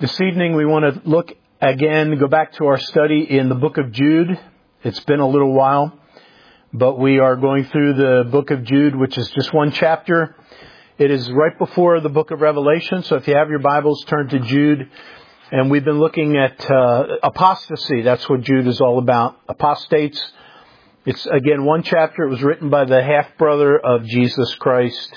This evening we want to go back to our study in the book of Jude. It's been a little while, but we are going through the book of Jude, which is just one chapter. It is right before the book of Revelation, so if you have your Bibles, turn to Jude. And we've been looking at apostasy. That's what Jude is all about. Apostates. It's, again, one chapter. It was written by the half-brother of Jesus Christ.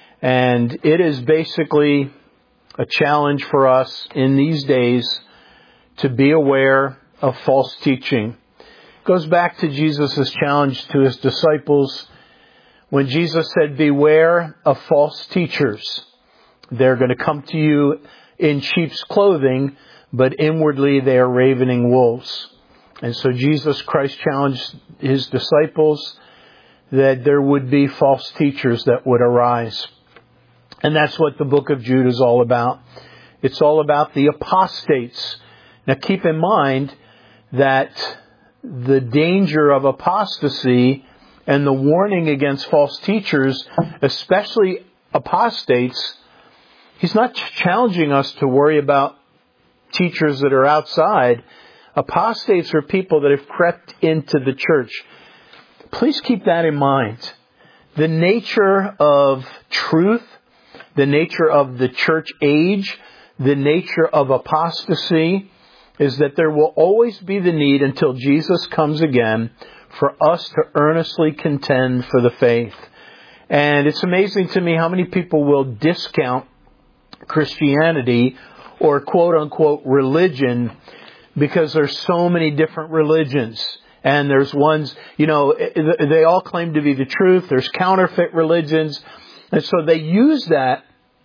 And it is basically a challenge for us in these days to be aware of false teaching. It goes back to Jesus' challenge to his disciples when Jesus said, "Beware of false teachers. They're going to come to you in sheep's clothing, but inwardly they are ravening wolves." And so Jesus Christ challenged his disciples that there would be false teachers that would arise. And that's what the book of Jude is all about. It's all about the apostates. Now keep in mind that the danger of apostasy and the warning against false teachers, especially apostates, he's not challenging us to worry about teachers that are outside. Apostates are people that have crept into the church. Please keep that in mind. The nature of truth, the nature of the church age, the nature of apostasy is that there will always be the need until Jesus comes again for us to earnestly contend for the faith. And it's amazing to me how many people will discount Christianity or quote-unquote religion because there's so many different religions. And there's ones, they all claim to be the truth. There's counterfeit religions. And so they use that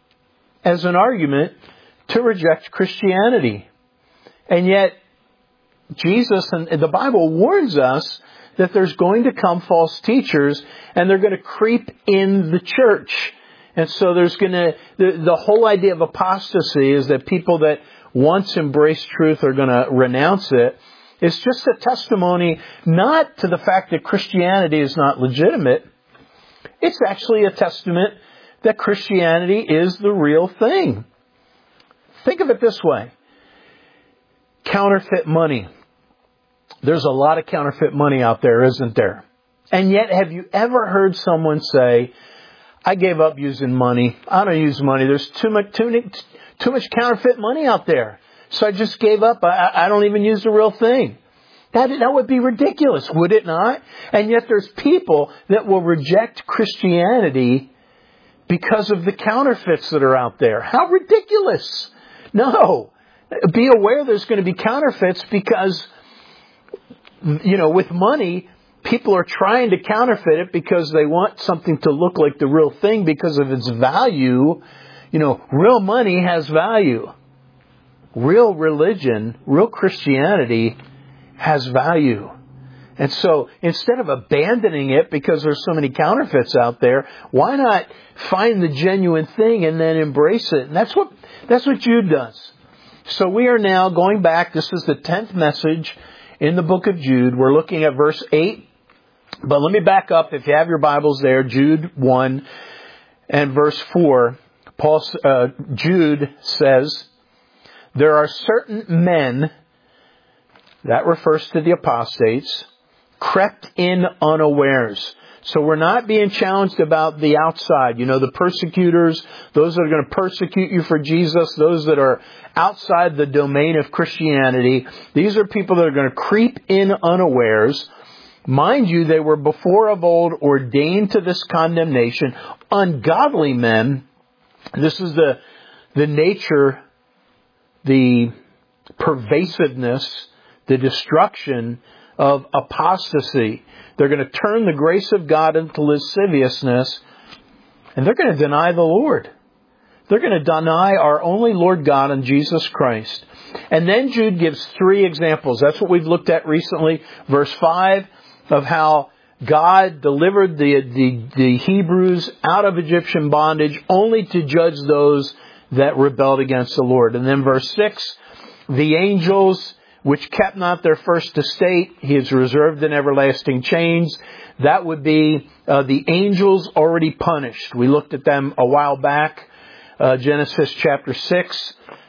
as an argument to reject Christianity. And yet, Jesus and the Bible warns us that there's going to come false teachers and they're going to creep in the church. And so there's going to, the whole idea of apostasy is that people that once embrace truth are going to renounce it. It's just a testimony not to the fact that Christianity is not legitimate. It's actually a testament that Christianity is the real thing. Think of it this way. Counterfeit money. There's a lot of counterfeit money out there, isn't there? And yet, have you ever heard someone say, "I gave up using money. I don't use money. There's too much counterfeit money out there. So I just gave up. I don't even use the real thing." That would be ridiculous, would it not? And yet there's people that will reject Christianity because of the counterfeits that are out there. How ridiculous. No. Be aware there's going to be counterfeits because, with money, people are trying to counterfeit it because they want something to look like the real thing because of its value. Real money has value. Real religion, real Christianity has value. And so instead of abandoning it because there's so many counterfeits out there, why not find the genuine thing and then embrace it? And that's what Jude does. So we are now going back. This is the 10th message in the book of Jude. We're looking at verse 8. But let me back up. If you have your Bibles there, Jude 1 and verse 4, Jude says, "There are certain men," that refers to the apostates, "crept in unawares." So we're not being challenged about the outside. The persecutors, those that are going to persecute you for Jesus, those that are outside the domain of Christianity. These are people that are going to creep in unawares. Mind you, they were before of old ordained to this condemnation. Ungodly men. This is the nature, the pervasiveness, the destruction of apostasy. They're going to turn the grace of God into lasciviousness, and they're going to deny the Lord. They're going to deny our only Lord God and Jesus Christ. And then Jude gives 3 examples. That's what we've looked at recently. Verse 5 of how God delivered the Hebrews out of Egyptian bondage only to judge those that rebelled against the Lord. And then verse 6, the angels which kept not their first estate, He has reserved in everlasting chains. That would be the angels already punished. We looked at them a while back, Genesis chapter 6.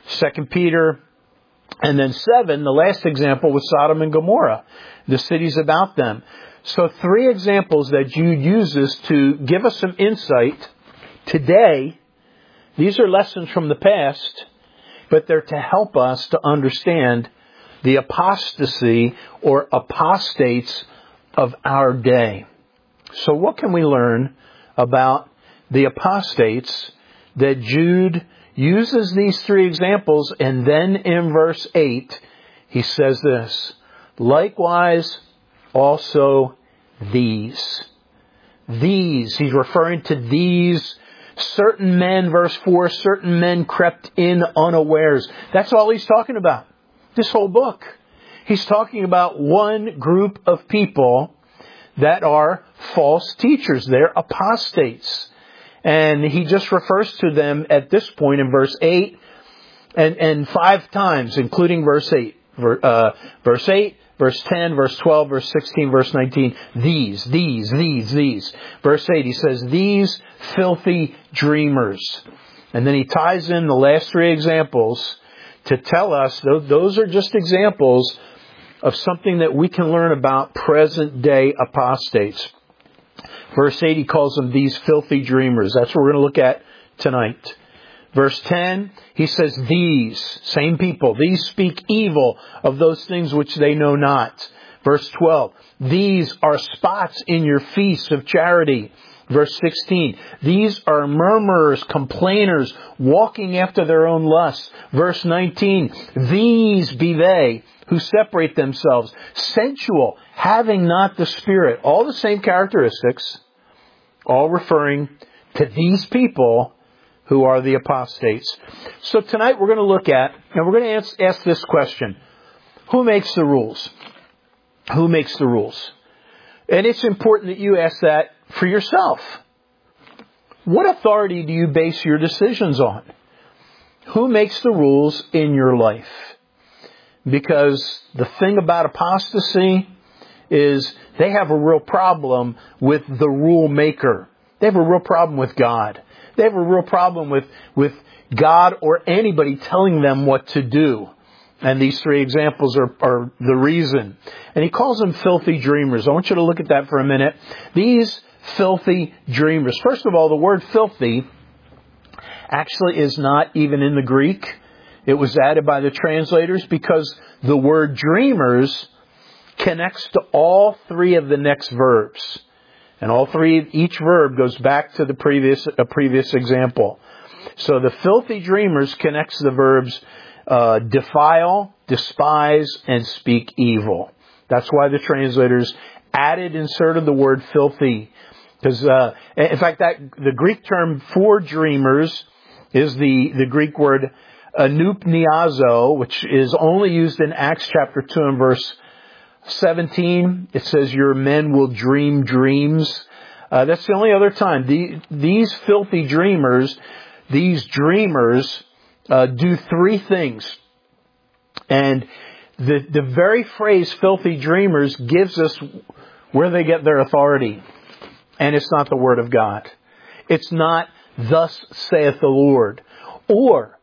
2 Peter, and then 7, the last example was Sodom and Gomorrah, the cities about them. So 3 examples that Jude uses to give us some insight today. These are lessons from the past, but they're to help us to understand the apostasy or apostates of our day. So what can we learn about the apostates that Jude uses these 3 examples, and then in verse 8 he says this, likewise also these. These, he's referring to these certain men, verse 4, certain men crept in unawares. That's all he's talking about. This whole book. He's talking about one group of people that are false teachers. They're apostates. And he just refers to them at this point in verse 8 and 5 times, including verse 8. Verse 8, verse 10, verse 12, verse 16, verse 19. These. Verse 8, he says, these filthy dreamers. And then he ties in the last 3 examples to tell us those are just examples of something that we can learn about present day apostates. Verse 8, he calls them these filthy dreamers. That's what we're going to look at tonight. Verse 10, he says these, same people, these speak evil of those things which they know not. Verse 12, these are spots in your feasts of charity. Verse 16, these are murmurers, complainers, walking after their own lusts. Verse 19, these be they who separate themselves, sensual, having not the Spirit. All the same characteristics, all referring to these people who are the apostates. So tonight we're going to look at, and we're going to ask this question. Who makes the rules? Who makes the rules? And it's important that you ask that for yourself. What authority do you base your decisions on? Who makes the rules in your life? Because the thing about apostasy is they have a real problem with the rule maker. They have a real problem with God. They have a real problem with God or anybody telling them what to do. And these 3 examples are the reason. And he calls them filthy dreamers. I want you to look at that for a minute. These filthy dreamers. First of all, the word filthy actually is not even in the Greek. It was added by the translators because the word dreamers connects to all 3 of the next verbs. And all 3, each verb goes back to the previous example. So the filthy dreamers connects the verbs defile, despise, and speak evil. That's why the translators inserted the word filthy. Because, in fact, the Greek term for dreamers is the Greek word anoupniazo, which is only used in Acts chapter 2 and verse 17. It says, your men will dream dreams. That's the only other time. These filthy dreamers, these dreamers, do 3 things. And the very phrase filthy dreamers gives us where they get their authority. And it's not the Word of God. It's not, thus saith the Lord. Or,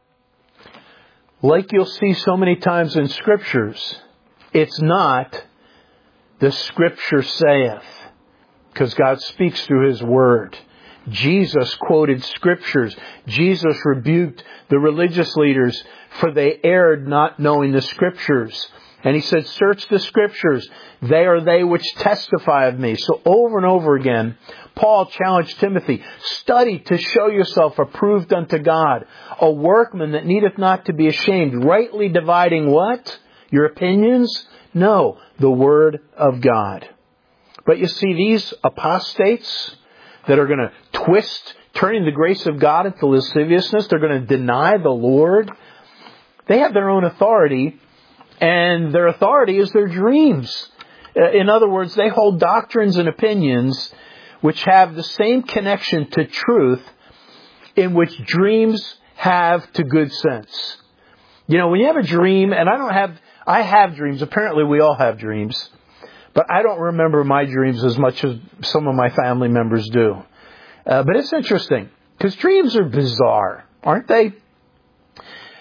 like you'll see so many times in Scriptures, it's not, the Scripture saith. Because God speaks through His Word. Jesus quoted Scriptures. Jesus rebuked the religious leaders for they erred not knowing the Scriptures. And He said, search the Scriptures. They are they which testify of me. So over and over again, Paul challenged Timothy, study to show yourself approved unto God, a workman that needeth not to be ashamed, rightly dividing what? Your opinions? No, the Word of God. But you see, these apostates that are going to twist, turning the grace of God into lasciviousness, they're going to deny the Lord. They have their own authority, and their authority is their dreams. In other words, they hold doctrines and opinions which have the same connection to truth in which dreams have to good sense. You know, when you have a dream, and I have dreams. Apparently we all have dreams. But I don't remember my dreams as much as some of my family members do. But it's interesting, because dreams are bizarre, aren't they?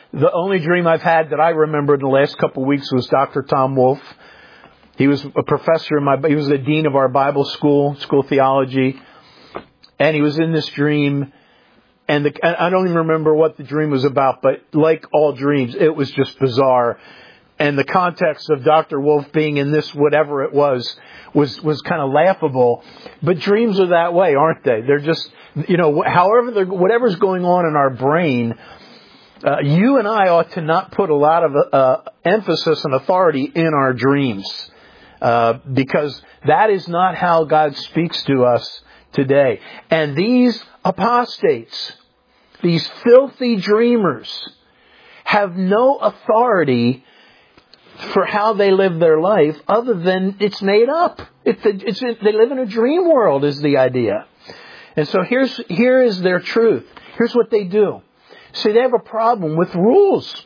The only dream I've had that I remember in the last couple of weeks was Dr. Tom Wolfe. He was a professor he was the dean of our Bible school of theology. And he was in this dream. And I don't even remember what the dream was about, but like all dreams, it was just bizarre. And the context of Dr. Wolfe being in this, whatever it was kind of laughable. But dreams are that way, aren't they? They're just, whatever's going on in our brain, you and I ought to not put a lot of emphasis and authority in our dreams. Because that is not how God speaks to us today. And these apostates, these filthy dreamers, have no authority for how they live their life other than it's made up. They live in a dream world is the idea. And so here is their truth. Here's what they do. See, they have a problem with rules.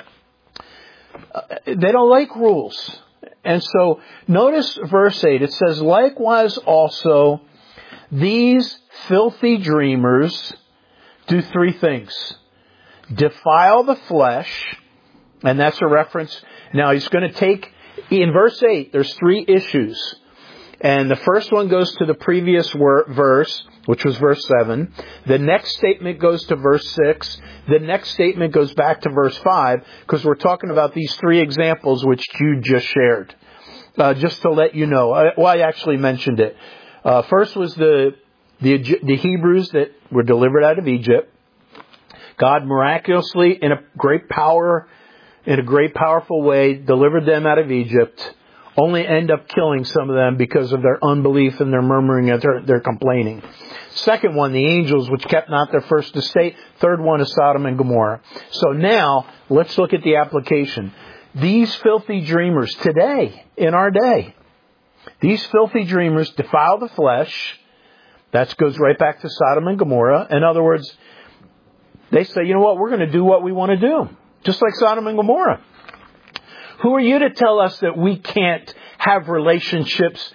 They don't like rules. And so notice verse 8. It says, likewise also these filthy dreamers do three things. Defile the flesh. And that's a reference. Now he's going to take, in verse 8, there's three issues. And the first one goes to the previous verse, which was verse 7. The next statement goes to verse 6. The next statement goes back to verse 5, because we're talking about these three examples which Jude just shared. Just to let you know. I actually mentioned it. First was the Hebrews that were delivered out of Egypt. God miraculously, in a great powerful way, delivered them out of Egypt, only end up killing some of them because of their unbelief and their murmuring and their complaining. Second one, the angels which kept not their first estate. Third one is Sodom and Gomorrah. So now, let's look at the application. These filthy dreamers today, in our day, these filthy dreamers defile the flesh. That goes right back to Sodom and Gomorrah. In other words, they say, you know what, we're going to do what we want to do. Just like Sodom and Gomorrah. Who are you to tell us that we can't have relationships,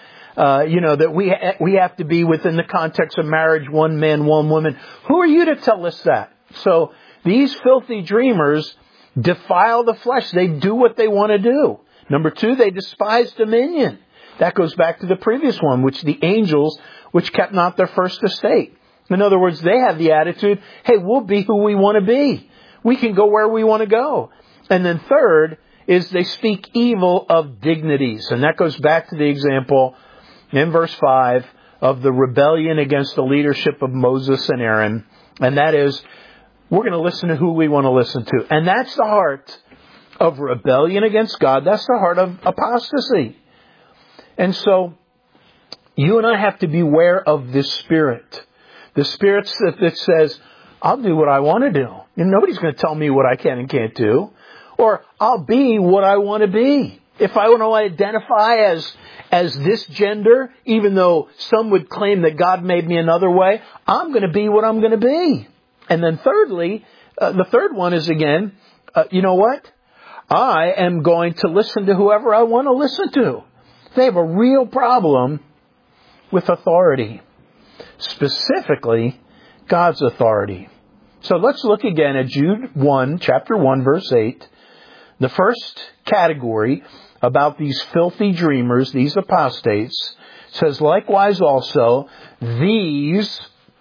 that we have to be within the context of marriage, one man, one woman? Who are you to tell us that? So these filthy dreamers defile the flesh. They do what they want to do. Number two, they despise dominion. That goes back to the previous one, which the angels, which kept not their first estate. In other words, they have the attitude, hey, we'll be who we want to be. We can go where we want to go. And then third is they speak evil of dignities. And that goes back to the example in verse 5 of the rebellion against the leadership of Moses and Aaron. And that is, we're going to listen to who we want to listen to. And that's the heart of rebellion against God. That's the heart of apostasy. And so you and I have to beware of this spirit. The spirit that says, I'll do what I want to do. And nobody's going to tell me what I can and can't do. Or I'll be what I want to be. If I want to identify as this gender, even though some would claim that God made me another way, I'm going to be what I'm going to be. And then thirdly, the third one is again, you know what? I am going to listen to whoever I want to listen to. They have a real problem with authority. Specifically, God's authority. So let's look again at Jude 1, chapter 1, verse 8. The first category about these filthy dreamers, these apostates, says, likewise also, these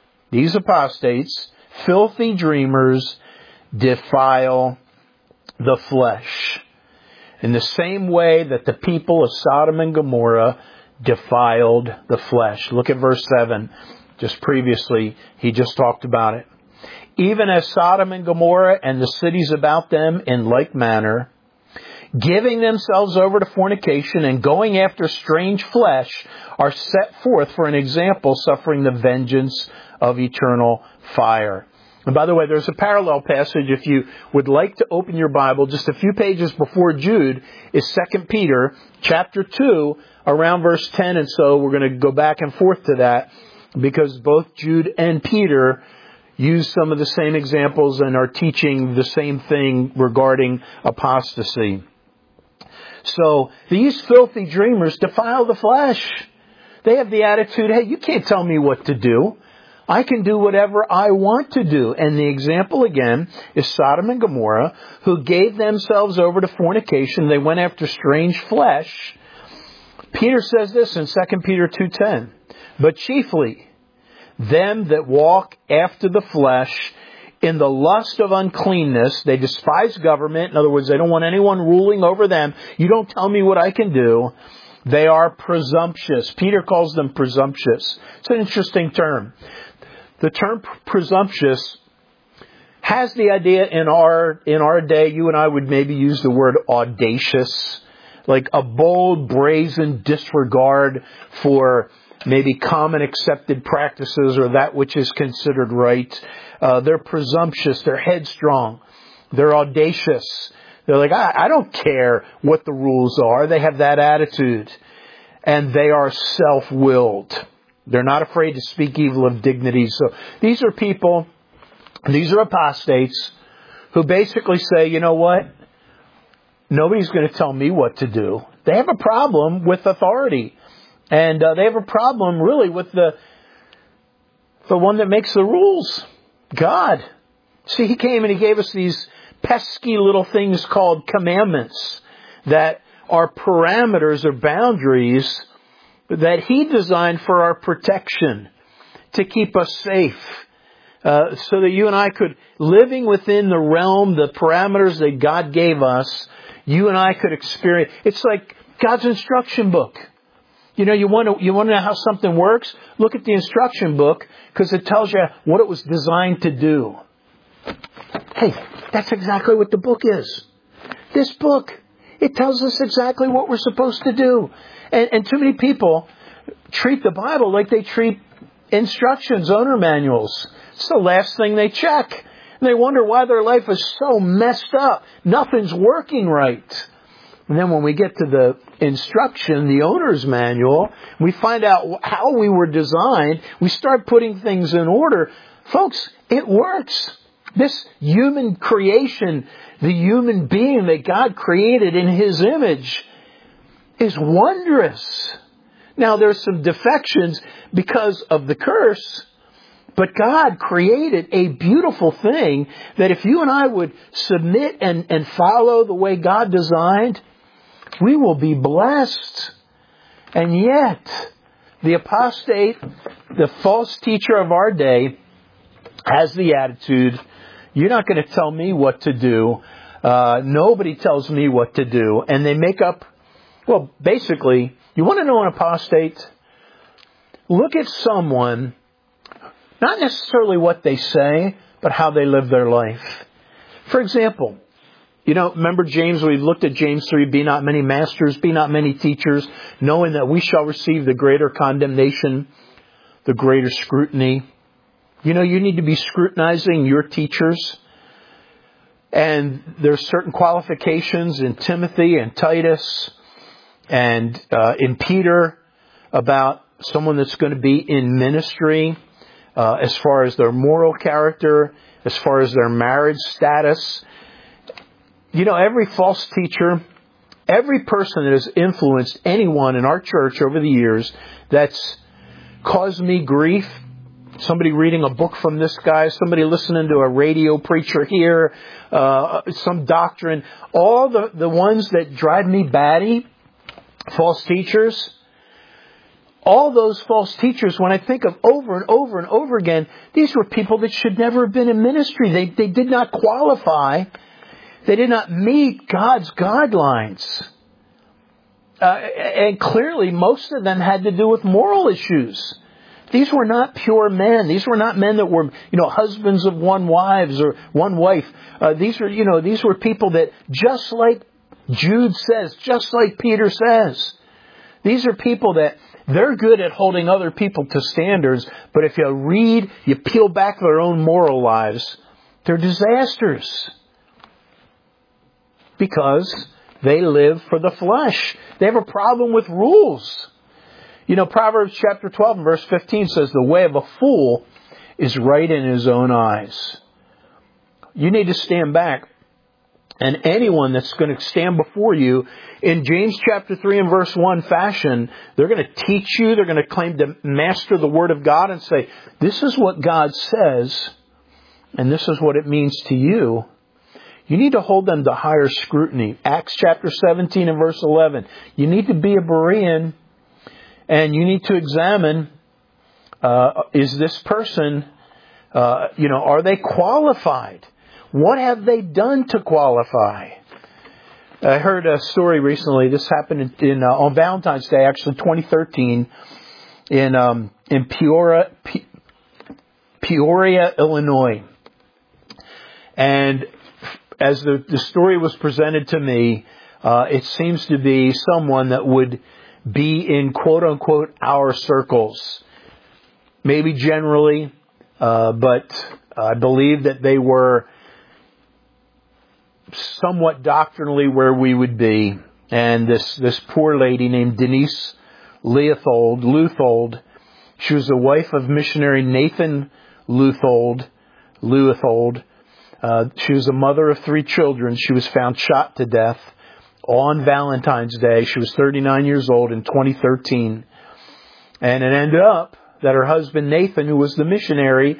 apostates, filthy dreamers, defile the flesh. In the same way that the people of Sodom and Gomorrah defiled the flesh. Look at verse 7. Just previously, he just talked about it. Even as Sodom and Gomorrah and the cities about them in like manner, giving themselves over to fornication and going after strange flesh, are set forth for an example, suffering the vengeance of eternal fire. And by the way, there's a parallel passage. If you would like to open your Bible, just a few pages before Jude is 2 Peter chapter 2, around verse 10. And so we're going to go back and forth to that because both Jude and Peter use some of the same examples and are teaching the same thing regarding apostasy. So these filthy dreamers defile the flesh. They have the attitude, hey, you can't tell me what to do. I can do whatever I want to do. And the example again is Sodom and Gomorrah, who gave themselves over to fornication. They went after strange flesh. Peter says this in 2 Peter 2:10. But chiefly, them that walk after the flesh in the lust of uncleanness, they despise government. In other words, they don't want anyone ruling over them. You don't tell me what I can do. They are presumptuous. Peter calls them presumptuous. It's an interesting term. The term presumptuous has the idea in our day, you and I would maybe use the word audacious, like a bold, brazen disregard for maybe common accepted practices or that which is considered right. They're presumptuous. They're headstrong. They're audacious. They're like, I don't care what the rules are. They have that attitude. And they are self-willed. They're not afraid to speak evil of dignity. So these are people, these are apostates who basically say, you know what? Nobody's going to tell me what to do. They have a problem with authority. And they have a problem really with the one that makes the rules. God. See, He came and He gave us these pesky little things called commandments that are parameters or boundaries that He designed for our protection, to keep us safe, so that you and I could, living within the realm, the parameters that God gave us, you and I could experience. It's like God's instruction book. You know, you want to know how something works? Look at the instruction book, because it tells you what it was designed to do. Hey, that's exactly what the book is. This book, it tells us exactly what we're supposed to do. And too many people treat the Bible like they treat instructions, owner manuals. It's the last thing they check. And they wonder why their life is so messed up. Nothing's working right. And then when we get to the instruction, the owner's manual, we find out how we were designed. We start putting things in order. Folks, it works. This human creation, the human being that God created in His image, is wondrous. Now, there's some defections because of the curse, but God created a beautiful thing that if you and I would submit and follow the way God designed, we will be blessed. And yet, the apostate, the false teacher of our day, has the attitude, you're not going to tell me what to do. Nobody tells me what to do. And they make up, well, basically, you want to know an apostate? Look at someone, not necessarily what they say, but how they live their life. For example, you know, remember James, we looked at James 3, be not many masters, be not many teachers, knowing that we shall receive the greater condemnation, the greater scrutiny. You know, you need to be scrutinizing your teachers. And there's certain qualifications in Timothy and Titus and in Peter about someone that's going to be in ministry, as far as their moral character, as far as their marriage status. You know, every false teacher, every person that has influenced anyone in our church over the years that's caused me grief, somebody reading a book from this guy, somebody listening to a radio preacher here, some doctrine, all the ones that drive me batty, false teachers, all those false teachers, when I think of over and over and over again, these were people that should never have been in ministry. They did not qualify. They did not meet God's guidelines. And clearly, most of them had to do with moral issues. These were not pure men. These were not men that were, husbands of one wives or one wife. These were people that, just like Jude says, just like Peter says, these are people that they're good at holding other people to standards, but if you peel back their own moral lives, they're disasters. Because they live for the flesh. They have a problem with rules. Proverbs chapter 12 and verse 15 says, the way of a fool is right in his own eyes. You need to stand back And anyone that's going to stand before you in James chapter 3 and verse 1 fashion, they're going to teach you, they're going to claim to master the Word of God and say, this is what God says, and this is what it means to you. You need to hold them to higher scrutiny. Acts chapter 17 and verse 11. You need to be a Berean, and you need to examine, is this person, are they qualified? What have they done to qualify? I heard a story recently. This happened on Valentine's Day, actually 2013, in Peoria, Illinois. And as the story was presented to me, it seems to be someone that would be in quote-unquote our circles. Maybe generally, but I believe that they were somewhat doctrinally where we would be. And this poor lady named Denise Leuthold, she was the wife of missionary Nathan Leuthold. She was a mother of 3 children. She was found shot to death on Valentine's Day. She was 39 years old in 2013. And it ended up that her husband Nathan, who was the missionary,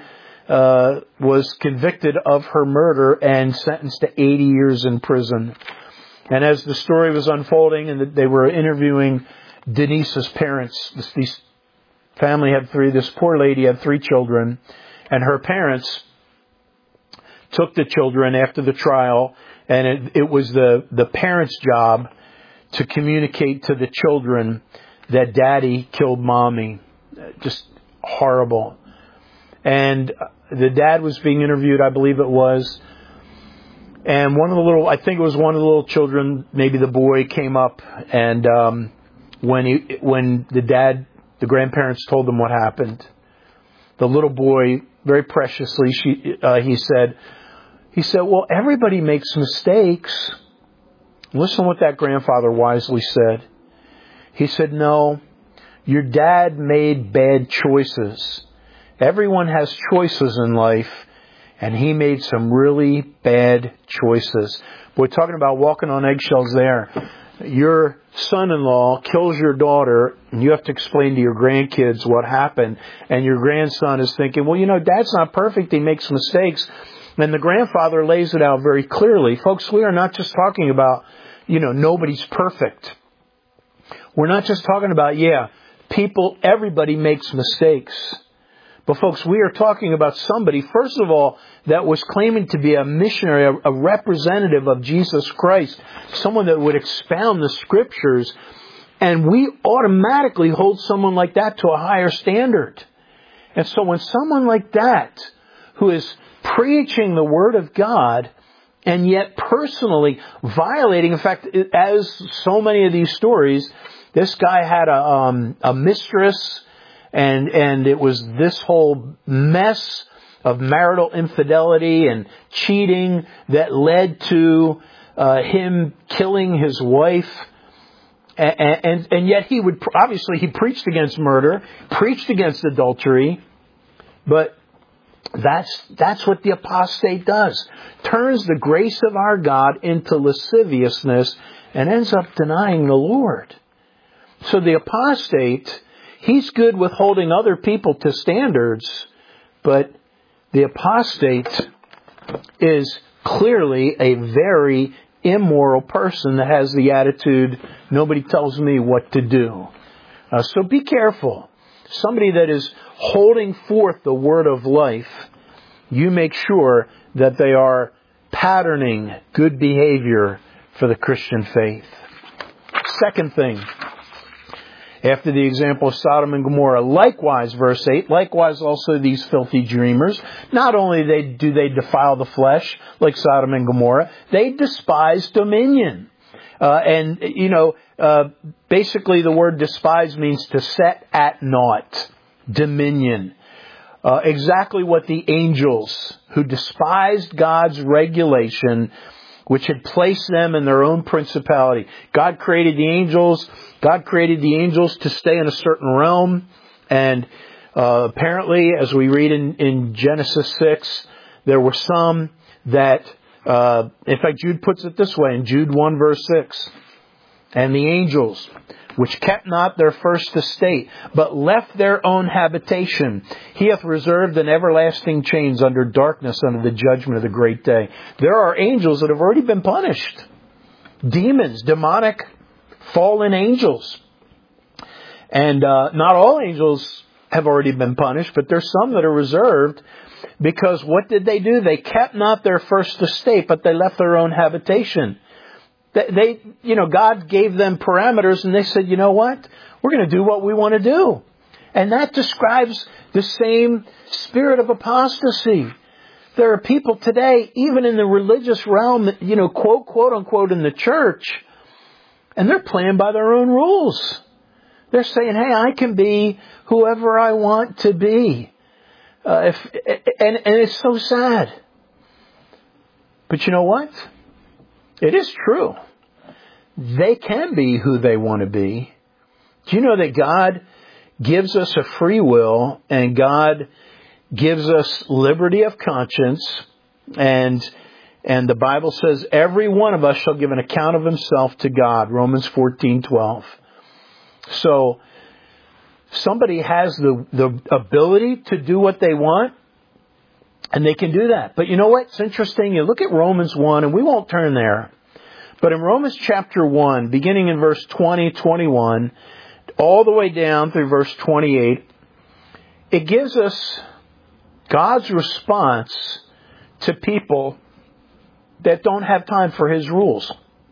was convicted of her murder and sentenced to 80 years in prison. And as the story was unfolding and they were interviewing Denise's parents, this family had 3, this poor lady had 3 children, and her parents took the children after the trial, and it was the parents' job to communicate to the children that daddy killed mommy. Just horrible. And the dad was being interviewed, I believe it was. And I think it was one of the little children, maybe the boy, came up, and when the grandparents told them what happened, the little boy, very preciously, he said, well, everybody makes mistakes. Listen to what that grandfather wisely said. He said, no, your dad made bad choices. Everyone has choices in life, and he made some really bad choices. We're talking about walking on eggshells there. Your son-in-law kills your daughter, and you have to explain to your grandkids what happened. And your grandson is thinking, well, Dad's not perfect. He makes mistakes. And the grandfather lays it out very clearly. Folks, we are not just talking about, nobody's perfect. We're not just talking about, everybody makes mistakes. But folks, we are talking about somebody, first of all, that was claiming to be a missionary, a representative of Jesus Christ, someone that would expound the Scriptures, and we automatically hold someone like that to a higher standard. And so when someone like that, who is preaching the Word of God, and yet personally violating, in fact, as so many of these stories, this guy had a mistress, and it was this whole mess of marital infidelity and cheating that led to him killing his wife. And yet he preached against murder, preached against adultery, but that's what the apostate does. Turns the grace of our God into lasciviousness and ends up denying the Lord. So the apostate, he's good with holding other people to standards, but the apostate is clearly a very immoral person that has the attitude, nobody tells me what to do. So be careful. Somebody that is holding forth the word of life, you make sure that they are patterning good behavior for the Christian faith. Second thing, after the example of Sodom and Gomorrah, likewise, verse 8, likewise also these filthy dreamers, not only do they defile the flesh like Sodom and Gomorrah, they despise dominion. Basically the word despise means to set at naught. Dominion. Exactly what the angels who despised God's regulation, which had placed them in their own principality. God created the angels to stay in a certain realm. And apparently, as we read in Genesis 6, there were some that In fact, Jude puts it this way in Jude 1 verse 6. And the angels, which kept not their first estate, but left their own habitation, he hath reserved in everlasting chains under darkness unto the judgment of the great day. There are angels that have already been punished. Demons, demonic, fallen angels. And not all angels have already been punished, but there's some that are reserved. Because what did they do? They kept not their first estate, but they left their own habitation. God gave them parameters, and they said, you know what? We're going to do what we want to do. And that describes the same spirit of apostasy. There are people today, even in the religious realm, quote unquote, in the church, and they're playing by their own rules. They're saying, hey, I can be whoever I want to be. And it's so sad. But you know what? It is true. They can be who they want to be. Do you know that God gives us a free will, and God gives us liberty of conscience, and the Bible says every one of us shall give an account of himself to God, Romans 14:12. So somebody has the ability to do what they want, and they can do that. But you know what? It's interesting. You look at Romans 1, and we won't turn there. But in Romans chapter 1, beginning in verse 20, 21, all the way down through verse 28, it gives us God's response to people that don't have time for his rules,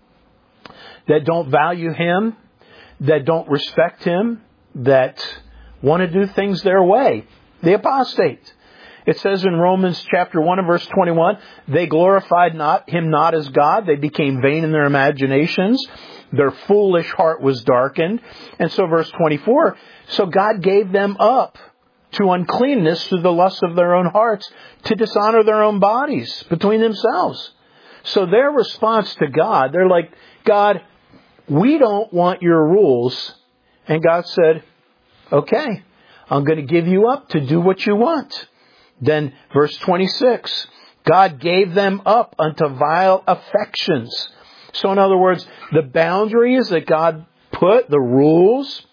that don't value him, that don't respect him, that want to do things their way. The apostate. It says in Romans chapter 1 and verse 21, they glorified him not as God. They became vain in their imaginations. Their foolish heart was darkened. And so verse 24, so God gave them up to uncleanness through the lust of their own hearts, to dishonor their own bodies between themselves. So their response to God, they're like, God, we don't want your rules. And God said, okay, I'm going to give you up to do what you want. Then verse 26, God gave them up unto vile affections. So in other words, the boundaries that God put, the rules,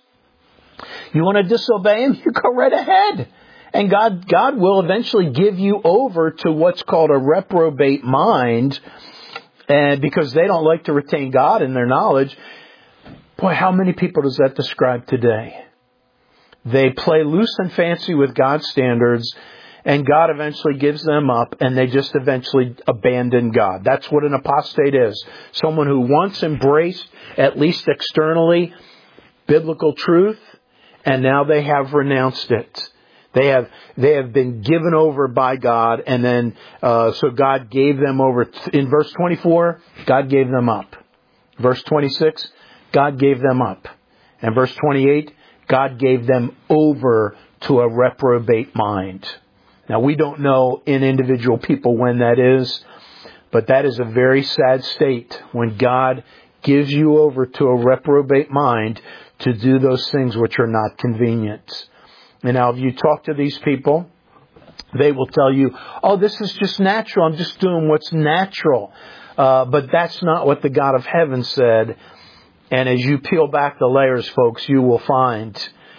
you want to disobey him, you go right ahead. And God will eventually give you over to what's called a reprobate mind, and because they don't like to retain God in their knowledge. Boy, how many people does that describe today? They play loose and fancy with God's standards, and God eventually gives them up, and they just eventually abandon God. That's what an apostate is. Someone who once embraced, at least externally, biblical truth, and now they have renounced it. They have been given over by God, and then so God gave them over. In verse 24, God gave them up. Verse 26, God gave them up. And verse 28, God gave them over to a reprobate mind. Now, we don't know in individual people when that is, but that is a very sad state when God gives you over to a reprobate mind to do those things which are not convenient. And now, if you talk to these people, they will tell you, oh, this is just natural. I'm just doing what's natural. But that's not what the God of heaven said. And as you peel back the layers, folks, you will find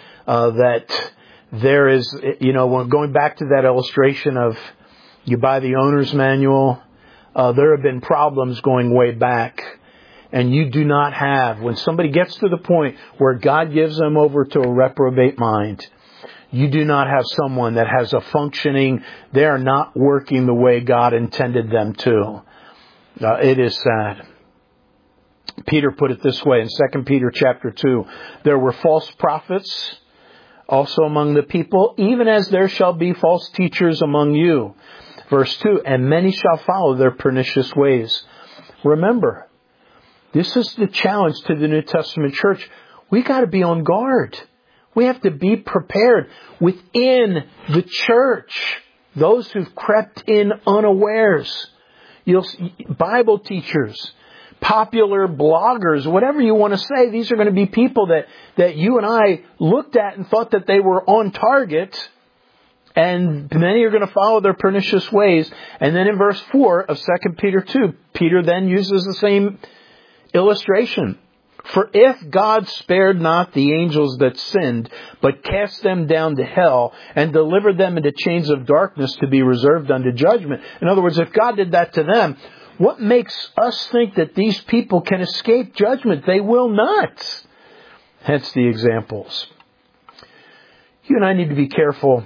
that there is, when going back to that illustration of you buy the owner's manual, there have been problems going way back. And you do not have, when somebody gets to the point where God gives them over to a reprobate mind, you do not have someone that has a functioning, they are not working the way God intended them to. It is sad. Peter put it this way in 2 Peter chapter 2. There were false prophets also among the people, even as there shall be false teachers among you. Verse 2, and many shall follow their pernicious ways. Remember, this is the challenge to the New Testament church. We got to be on guard. We have to be prepared within the church. Those who've crept in unawares. Bible teachers, popular bloggers, whatever you want to say, these are going to be people that you and I looked at and thought that they were on target. and many are going to follow their pernicious ways. And then in verse 4 of 2 Peter 2, Peter then uses the same illustration. For if God spared not the angels that sinned, but cast them down to hell, and delivered them into chains of darkness to be reserved unto judgment. In other words, if God did that to them, what makes us think that these people can escape judgment? They will not. Hence the examples. You and I need to be careful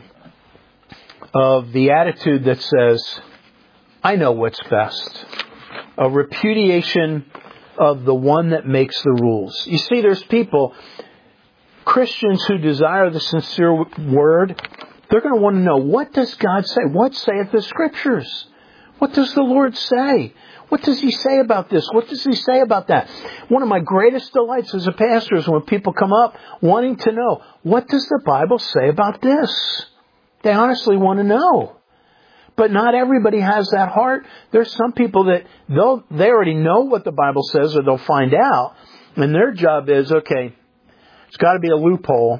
of the attitude that says, I know what's best. A repudiation of the one that makes the rules. You see, there's people, Christians who desire the sincere word, they're going to want to know, what does God say? What saith the Scriptures? What does the Lord say? What does He say about this? What does He say about that? One of my greatest delights as a pastor is when people come up wanting to know, what does the Bible say about this? They honestly want to know. But not everybody has that heart. There's some people that they already know what the Bible says, or they'll find out. And their job is, okay, it's got to be a loophole.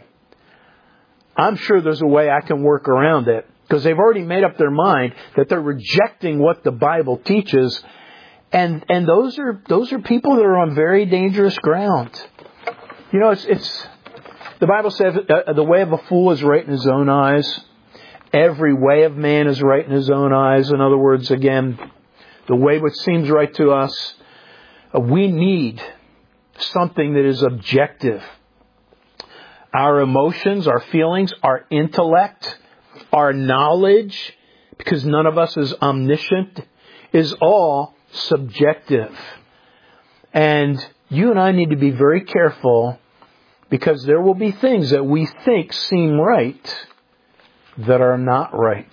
I'm sure there's a way I can work around it. Because they've already made up their mind that they're rejecting what the Bible teaches. And those are people that are on very dangerous ground. You know, it's the Bible says the way of a fool is right in his own eyes. Every way of man is right in his own eyes. In other words, again, the way which seems right to us. We need something that is objective. Our emotions, our feelings, our intellect, our knowledge, because none of us is omniscient, is all subjective. And you and I need to be very careful, because there will be things that we think seem right that are not right.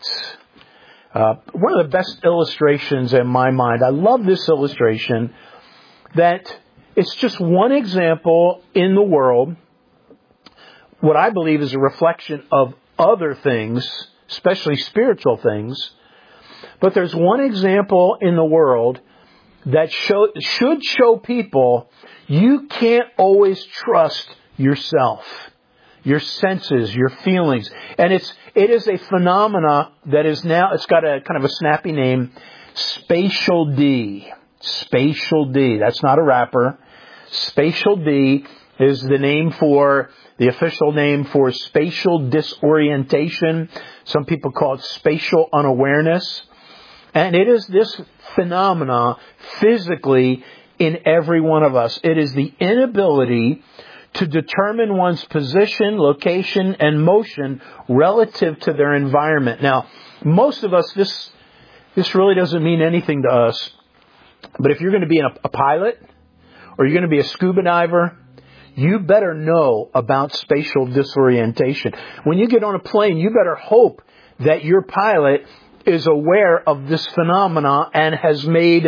One of the best illustrations in my mind, I love this illustration, that it's just one example in the world, what I believe is a reflection of other things, especially spiritual things. But there's one example in the world that should show people you can't always trust yourself, your senses, your feelings. And it is a phenomena that is now, it's got a kind of a snappy name, Spatial D. Spatial D. That's not a rapper. Spatial D is the official name for spatial disorientation. Some people call it spatial unawareness. And it is this phenomena physically in every one of us. It is the inability to determine one's position, location, and motion relative to their environment. Now, most of us, this really doesn't mean anything to us. But if you're going to be a pilot, or you're going to be a scuba diver, you better know about spatial disorientation. When you get on a plane, you better hope that your pilot is aware of this phenomena and has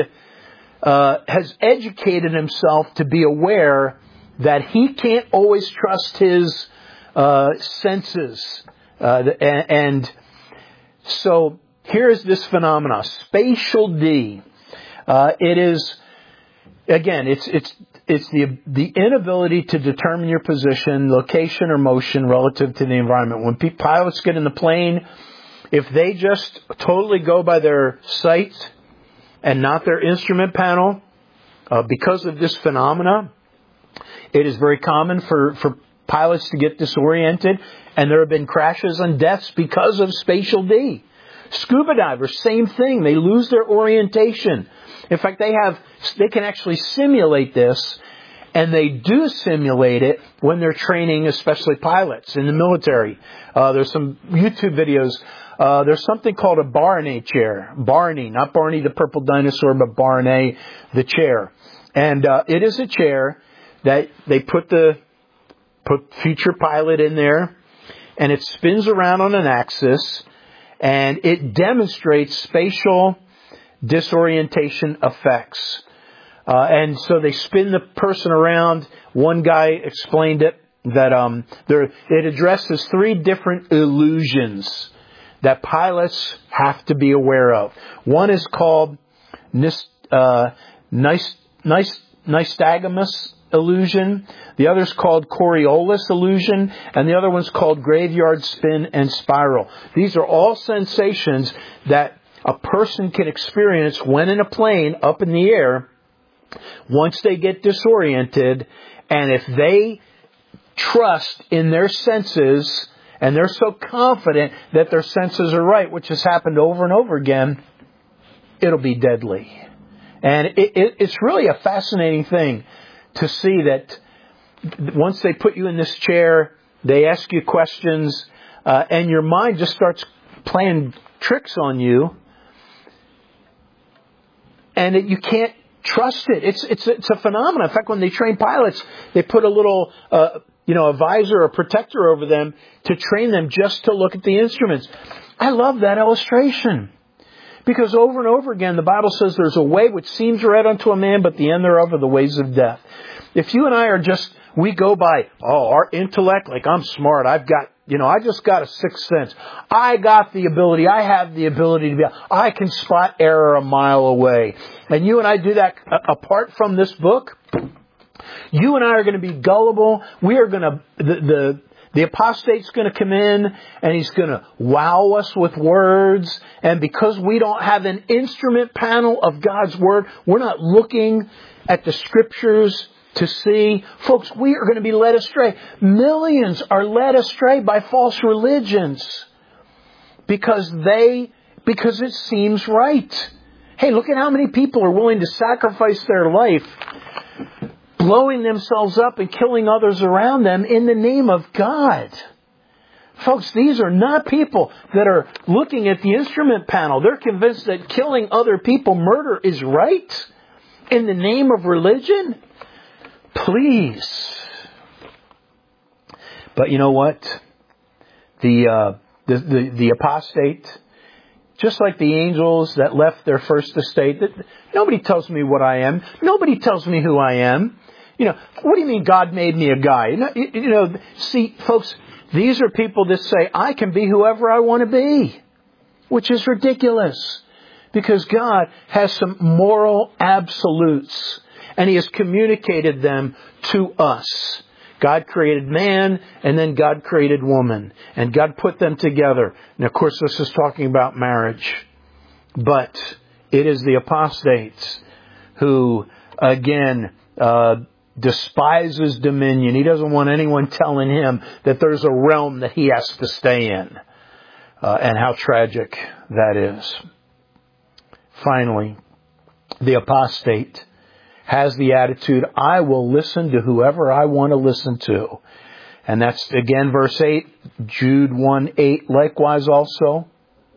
educated himself to be aware that he can't always trust his senses. And so here's this phenomena, spatial D. It is, again, it's the inability to determine your position, location, or motion relative to the environment. When pilots get in the plane, if they just totally go by their sight and not their instrument panel, because of this phenomena, it is very common for pilots to get disoriented, and there have been crashes and deaths because of spatial D. Scuba divers, same thing. They lose their orientation. In fact, they can actually simulate this, and they do simulate it when they're training, especially pilots in the military. There's some YouTube videos. There's something called a Barney chair. Barney, not Barney the purple dinosaur, but Barney the chair. And it is a chair that they put future pilot in there, and it spins around on an axis, and it demonstrates spatial disorientation effects. And so they spin the person around. One guy explained it that it addresses 3 different illusions that pilots have to be aware of. One is called nystagmus illusion. The other's called Coriolis illusion. And the other one's called graveyard spin and spiral. These are all sensations that a person can experience when in a plane up in the air once they get disoriented. And if they trust in their senses and they're so confident that their senses are right, which has happened over and over again, it'll be deadly. And it's really a fascinating thing to see that once they put you in this chair, they ask you questions, and your mind just starts playing tricks on you, and you can't trust it. It's a phenomenon. In fact, when they train pilots, they put a little a visor or protector over them to train them just to look at the instruments. I love that illustration. Because over and over again, the Bible says there's a way which seems right unto a man, but the end thereof are the ways of death. If you and I we go by, our intellect, like I'm smart, I just got a sixth sense. I have the ability I can spot error a mile away. And you and I do that apart from this book. You and I are going to be gullible. We are going to, the apostate's going to come in and he's going to wow us with words. And because we don't have an instrument panel of God's Word, we're not looking at the Scriptures to see. Folks, we are going to be led astray. Millions are led astray by false religions because it seems right. Hey, look at how many people are willing to sacrifice their life, blowing themselves up and killing others around them in the name of God. Folks, these are not people that are looking at the instrument panel. They're convinced that killing other people, murder, is right in the name of religion. Please. But you know what? The apostate, just like the angels that left their first estate, nobody tells me what I am. Nobody tells me who I am. What do you mean God made me a guy? See, folks, these are people that say, I can be whoever I want to be, which is ridiculous because God has some moral absolutes and He has communicated them to us. God created man and then God created woman and God put them together. And of course, this is talking about marriage, but it is the apostates who, again, despises dominion. He doesn't want anyone telling him that there's a realm that he has to stay in. And how tragic that is. Finally, the apostate has the attitude, I will listen to whoever I want to listen to. And that's, again, verse 8, Jude 1:8. Likewise also,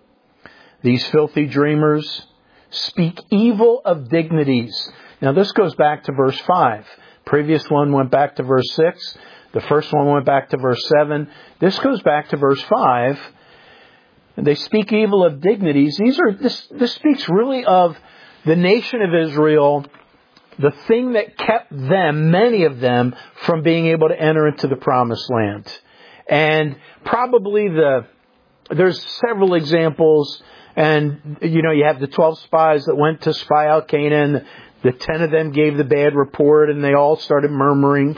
these filthy dreamers speak evil of dignities. Now this goes back to verse 5. Previous one went back to verse 6. The first one went back to verse 7. This goes back to verse 5. And they speak evil of dignities. This speaks really of the nation of Israel, the thing that kept them, many of them, from being able to enter into the promised land. And probably there's several examples. And, you have the 12 spies that went to spy out Canaan. The 10 of them gave the bad report and they all started murmuring.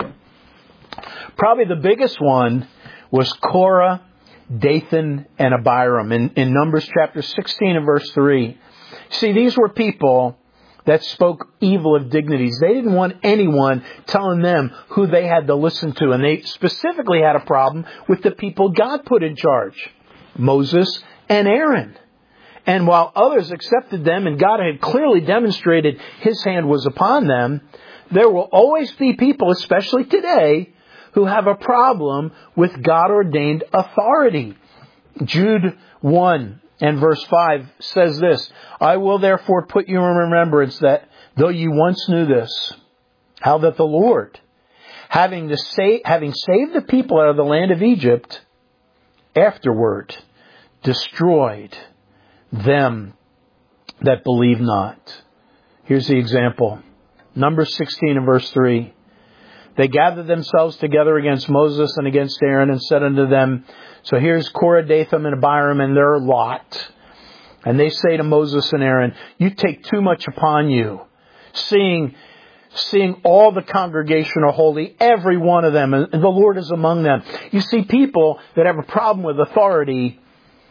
Probably the biggest one was Korah, Dathan, and Abiram in Numbers chapter 16 and verse 3. See, these were people that spoke evil of dignities. They didn't want anyone telling them who they had to listen to. And they specifically had a problem with the people God put in charge, Moses and Aaron. And while others accepted them and God had clearly demonstrated His hand was upon them, there will always be people, especially today, who have a problem with God-ordained authority. Jude 1 and verse 5 says this, I will therefore put you in remembrance that though you once knew this, how that the Lord, having saved the people out of the land of Egypt, afterward destroyed them that believe not. Here's the example. Numbers 16 and verse 3. They gathered themselves together against Moses and against Aaron and said unto them, so here's Korah, Dathan, and Abiram and their lot. And they say to Moses and Aaron, you take too much upon you, seeing seeing all the congregation are holy, every one of them, and the Lord is among them. You see, people that have a problem with authority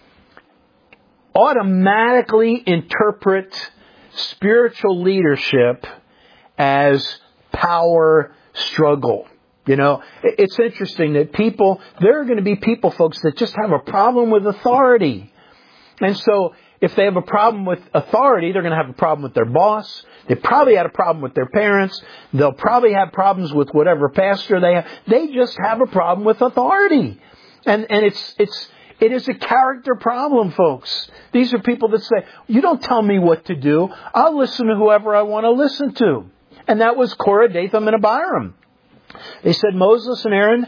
automatically interpret spiritual leadership as power struggle. You know, it's interesting that there are going to be people, folks, that just have a problem with authority. And so if they have a problem with authority, they're going to have a problem with their boss. They probably had a problem with their parents. They'll probably have problems with whatever pastor they have. They just have a problem with authority. And it is a character problem, folks. These are people that say, you don't tell me what to do. I'll listen to whoever I want to listen to. And that was Korah, Dathan, and Abiram. They said, Moses and Aaron,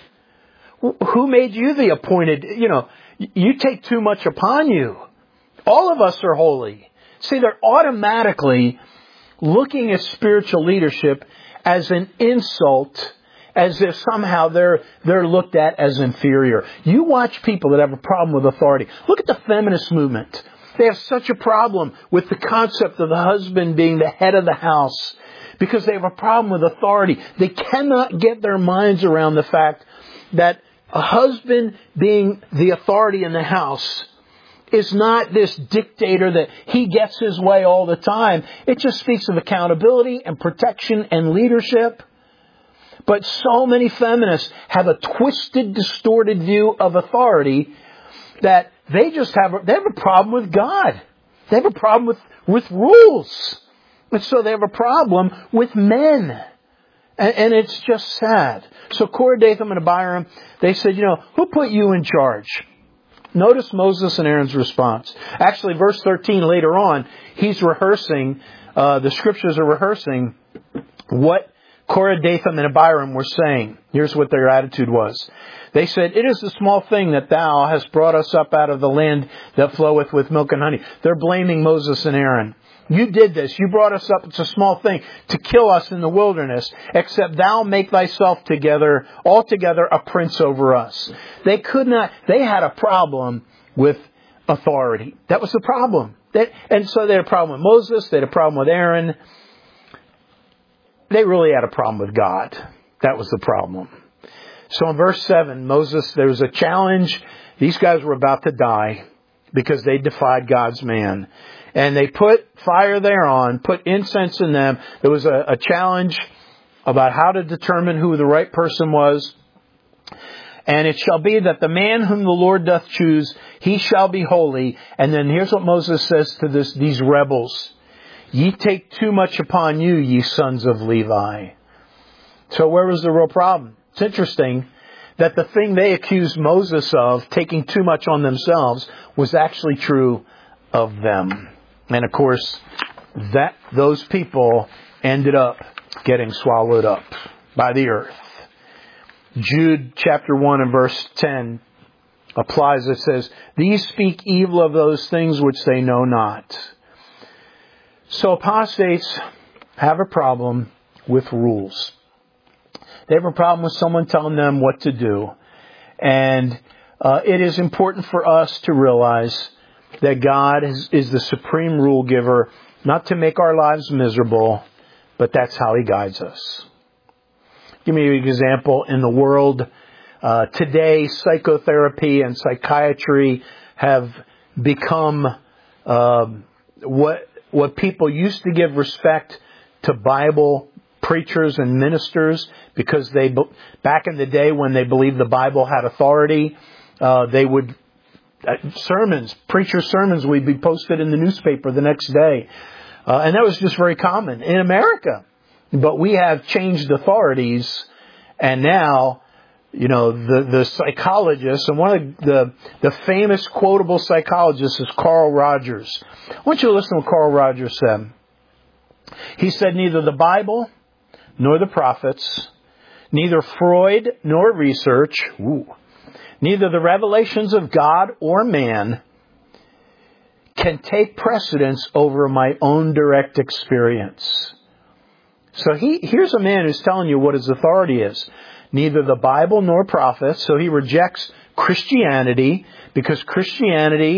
who made you the appointed? You know, you take too much upon you. All of us are holy. See, they're automatically looking at spiritual leadership as an insult, as if somehow they're looked at as inferior. You watch people that have a problem with authority. Look at the feminist movement. They have such a problem with the concept of the husband being the head of the house because they have a problem with authority. They cannot get their minds around the fact that a husband being the authority in the house is not this dictator that he gets his way all the time. It just speaks of accountability and protection and leadership. But so many feminists have a twisted, distorted view of authority that they have a problem with God. They have a problem with rules. And so they have a problem with men. And it's just sad. So Korah, Dathan, and Abiram, they said, who put you in charge? Notice Moses and Aaron's response. Actually, verse 13 later on, he's rehearsing, the scriptures are rehearsing what Korah, Dathan, and Abiram were saying. Here's what their attitude was. They said, it is a small thing that thou hast brought us up out of the land that floweth with milk and honey. They're blaming Moses and Aaron. You did this. You brought us up. It's a small thing to kill us in the wilderness, except thou make thyself altogether a prince over us. They had a problem with authority. That was the problem. And so they had a problem with Moses. They had a problem with Aaron. They really had a problem with God. That was the problem. So in verse 7, there was a challenge. These guys were about to die because they defied God's man. And they put fire thereon, put incense in them. There was a challenge about how to determine who the right person was. And it shall be that the man whom the Lord doth choose, he shall be holy. And then here's what Moses says to these rebels. Ye take too much upon you, ye sons of Levi. So where was the real problem? It's interesting that the thing they accused Moses of, taking too much on themselves, was actually true of them. And of course, those people ended up getting swallowed up by the earth. Jude chapter 1 and verse 10 applies. It says, these speak evil of those things which they know not. So apostates have a problem with rules. They have a problem with someone telling them what to do. And it is important for us to realize that God is the supreme rule giver, not to make our lives miserable, but that's how He guides us. Give me an example. In the world today, psychotherapy and psychiatry have become what people used to give respect to Bible preachers and ministers, because back in the day when they believed the Bible had authority, they would preacher sermons would be posted in the newspaper the next day. And that was just very common in America. But we have changed authorities, and now, the psychologists, and one of the famous quotable psychologists is Carl Rogers. I want you to listen to what Carl Rogers said. He said, neither the Bible nor the prophets, neither Freud nor research, neither the revelations of God or man can take precedence over my own direct experience. So here's a man who's telling you what his authority is. Neither the Bible nor prophets. So he rejects Christianity because Christianity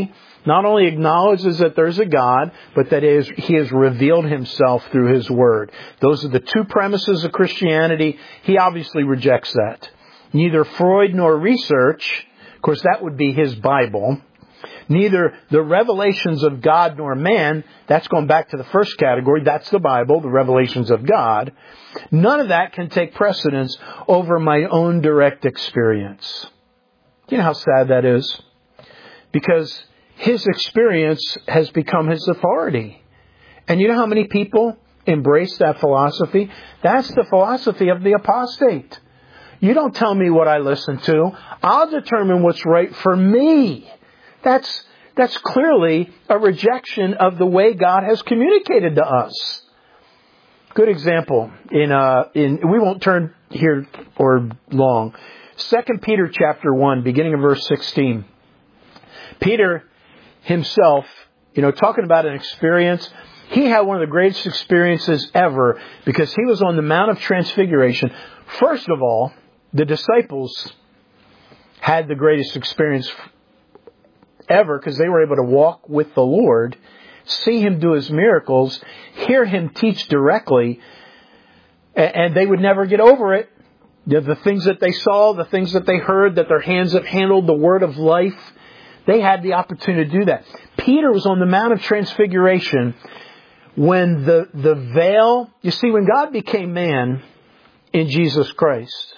Not only acknowledges that there's a God, but that He has revealed Himself through His Word. Those are the two premises of Christianity. He obviously rejects that. Neither Freud nor research, of course that would be his Bible, neither the revelations of God nor man, that's going back to the first category, that's the Bible, the revelations of God. None of that can take precedence over my own direct experience. You know how sad that is? Because his experience has become his authority. And you know how many people embrace that philosophy? That's the philosophy of the apostate. You don't tell me what I listen to. I'll determine what's right for me. That's clearly a rejection of the way God has communicated to us. Good example we won't turn here for long. 2 Peter chapter 1, beginning of verse 16. Peter himself, talking about an experience, he had one of the greatest experiences ever because he was on the Mount of Transfiguration. First of all, the disciples had the greatest experience ever because they were able to walk with the Lord, see Him do His miracles, hear Him teach directly, and they would never get over it. The things that they saw, the things that they heard, that their hands have handled, the word of life, they had the opportunity to do that. Peter was on the Mount of Transfiguration when the veil, you see, when God became man in Jesus Christ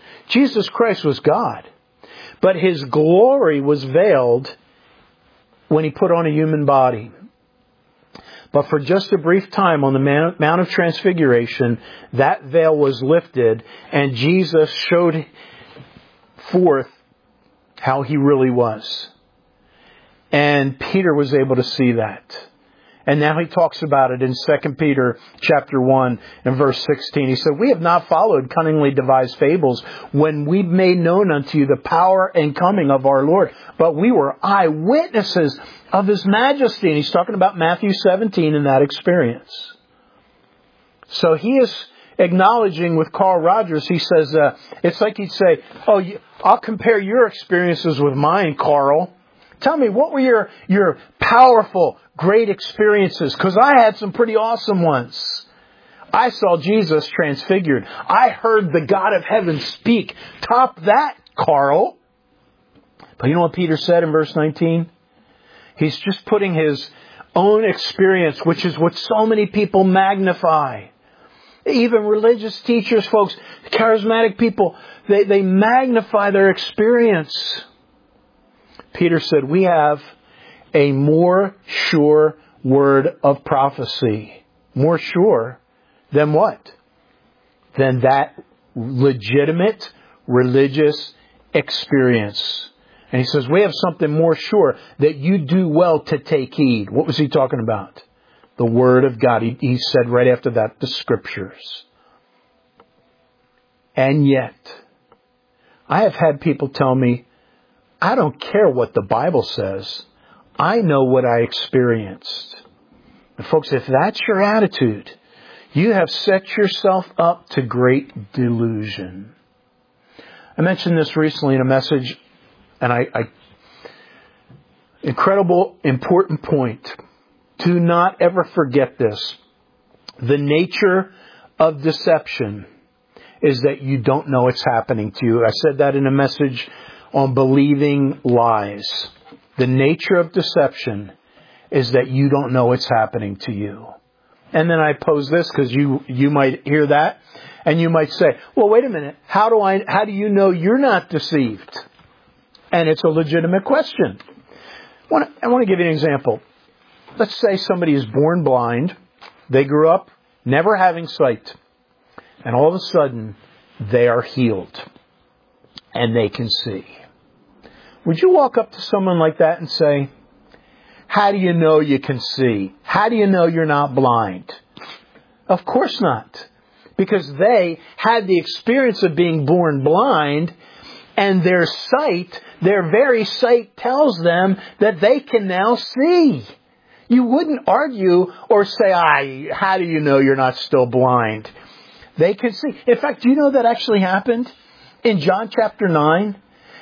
was God. But His glory was veiled when He put on a human body. But for just a brief time on the Mount of Transfiguration, that veil was lifted and Jesus showed forth how He really was. And Peter was able to see that. And now he talks about it in 2 Peter chapter 1 and verse 16. He said, "We have not followed cunningly devised fables when we made known unto you the power and coming of our Lord, but we were eyewitnesses of His majesty." And he's talking about Matthew 17 in that experience. So he is acknowledging with Carl Rogers, he says, it's like he'd say, I'll compare your experiences with mine, Carl. Tell me, what were your powerful, great experiences? Because I had some pretty awesome ones. I saw Jesus transfigured. I heard the God of heaven speak. Top that, Carl. But you know what Peter said in verse 19? He's just putting his own experience, which is what so many people magnify. Even religious teachers, folks, charismatic people, they magnify their experience. Peter said, we have a more sure word of prophecy. More sure than what? Than that legitimate religious experience. And he says, we have something more sure that you do well to take heed. What was he talking about? The Word of God. He said right after that, the Scriptures. And yet, I have had people tell me, I don't care what the Bible says. I know what I experienced. And folks, if that's your attitude, you have set yourself up to great delusion. I mentioned this recently in a message, and incredible, important point. Do not ever forget this. The nature of deception is that you don't know it's happening to you. I said that in a message on believing lies. The nature of deception is that you don't know it's happening to you. And then I pose this because you might hear that and you might say, well, wait a minute. How do you know you're not deceived? And it's a legitimate question. I want to give you an example. Let's say somebody is born blind. They grew up never having sight. And all of a sudden, they are healed. And they can see. Would you walk up to someone like that and say, how do you know you can see? How do you know you're not blind? Of course not. Because they had the experience of being born blind, and their very sight tells them that they can now see. You wouldn't argue or say, how do you know you're not still blind? They can see. In fact, do you know that actually happened? In John chapter 9,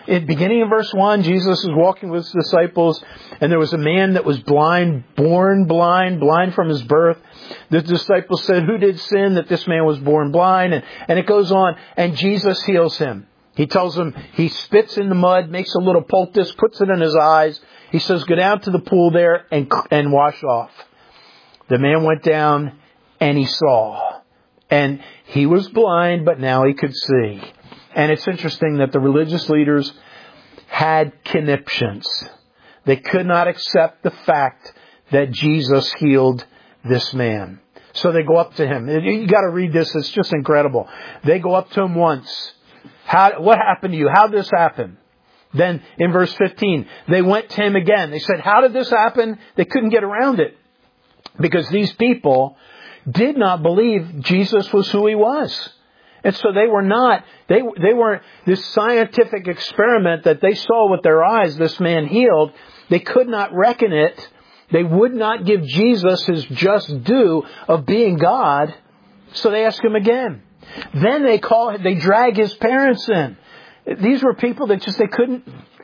In beginning of verse 1, Jesus was walking with his disciples, and there was a man that was blind, born blind from his birth. The disciples said, who did sin that this man was born blind? And it goes on, and Jesus heals him. He tells him, he spits in the mud, makes a little poultice, puts it in his eyes. He says, go down to the pool there and wash off. The man went down and he saw. And he was blind, but now he could see. And it's interesting that the religious leaders had conniptions. They could not accept the fact that Jesus healed this man. So they go up to him. You got to read this. It's just incredible. They go up to him once. What happened to you? How did this happen? Then in verse 15, they went to him again. They said, how did this happen? They couldn't get around it. Because these people did not believe Jesus was who he was. And so they weren't this scientific experiment that they saw with their eyes, this man healed. They could not reckon it. They would not give Jesus his just due of being God. So they asked him again. Then they drag his parents in. These were people that they couldn't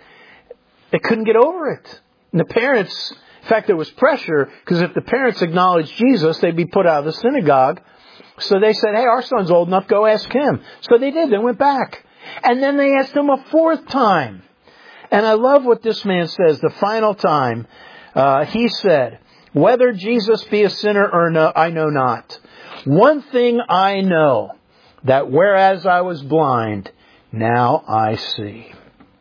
get over it. And the parents, in fact, there was pressure, because if the parents acknowledged Jesus, they'd be put out of the synagogue. So they said, hey, our son's old enough, go ask him. So they did. They went back. And then they asked him a fourth time. And I love what this man says. The final time, he said, whether Jesus be a sinner or no, I know not. One thing I know, that whereas I was blind, now I see.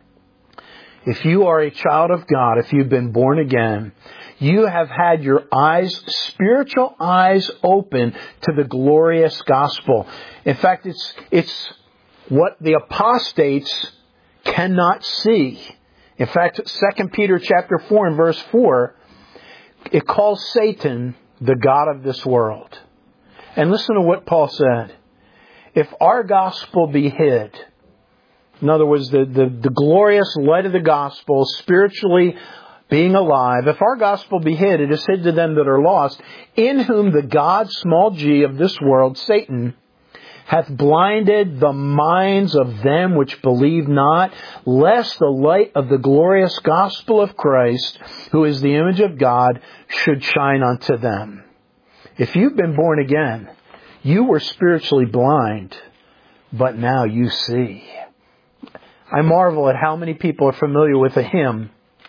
If you are a child of God, if you've been born again, you have had your eyes, spiritual eyes, open to the glorious gospel. In fact, it's what the apostates cannot see. In fact, 2 Peter chapter 4 and verse 4, it calls Satan the god of this world. And listen to what Paul said. If our gospel be hid, in other words, the glorious light of the gospel, spiritually being alive, if our gospel be hid, it is hid to them that are lost, in whom the God, small g, of this world, Satan, hath blinded the minds of them which believe not, lest the light of the glorious gospel of Christ, who is the image of God, should shine unto them. If you've been born again, you were spiritually blind, but now you see. I marvel at how many people are familiar with the hymn.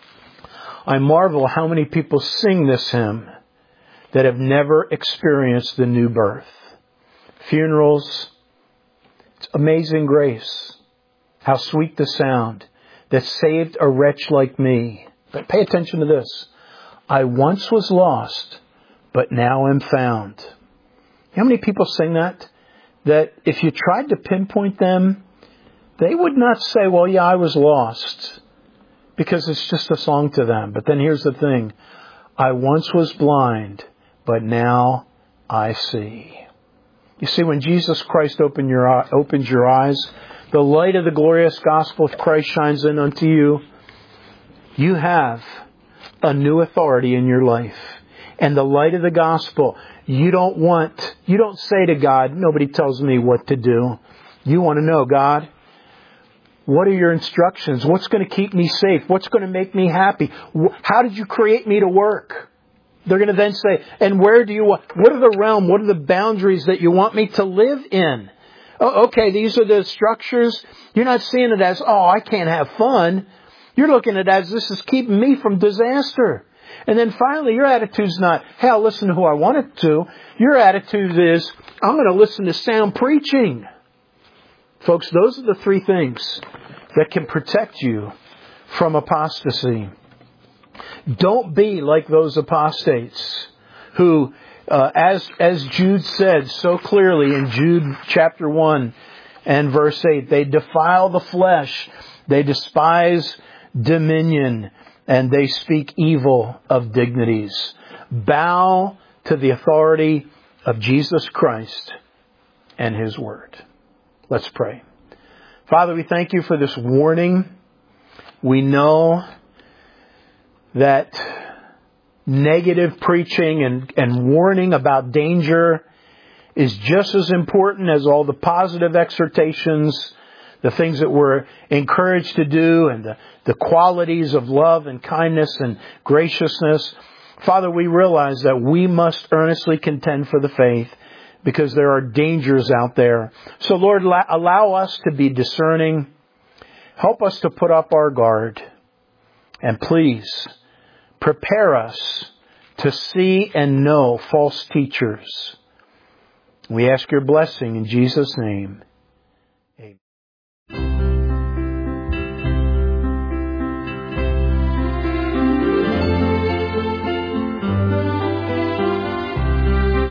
I marvel how many people sing this hymn that have never experienced the new birth. Funerals, it's amazing grace. How sweet the sound that saved a wretch like me. But pay attention to this. I once was lost, but now am found. You know how many people sing that? That if you tried to pinpoint them, they would not say, well, yeah, I was lost. Because it's just a song to them. But then here's the thing. I once was blind, but now I see. You see, when Jesus Christ opens your eyes, the light of the glorious gospel of Christ shines in unto you. You have a new authority in your life. And the light of the gospel, you don't say to God, nobody tells me what to do. You want to know, God, what are your instructions? What's going to keep me safe? What's going to make me happy? How did you create me to work? They're going to then say, and where do you want, what are the realm, what are the boundaries that you want me to live in? Oh, okay, these are the structures. You're not seeing it as, oh, I can't have fun. You're looking at it as, this is keeping me from disaster. And then finally, your attitude's not, hey, I'll listen to who I want it to. Your attitude is, I'm going to listen to sound preaching. Folks, those are the three things that can protect you from apostasy. Don't be like those apostates who, as Jude said so clearly in Jude chapter 1 and verse 8, they defile the flesh, they despise dominion, and they speak evil of dignities. Bow to the authority of Jesus Christ and His Word. Let's pray. Father, we thank you for this warning. We know that negative preaching and warning about danger is just as important as all the positive exhortations the things that we're encouraged to do, and the qualities of love and kindness and graciousness. Father, we realize that we must earnestly contend for the faith because there are dangers out there. So Lord, allow us to be discerning. Help us to put up our guard. And please, prepare us to see and know false teachers. We ask your blessing in Jesus' name.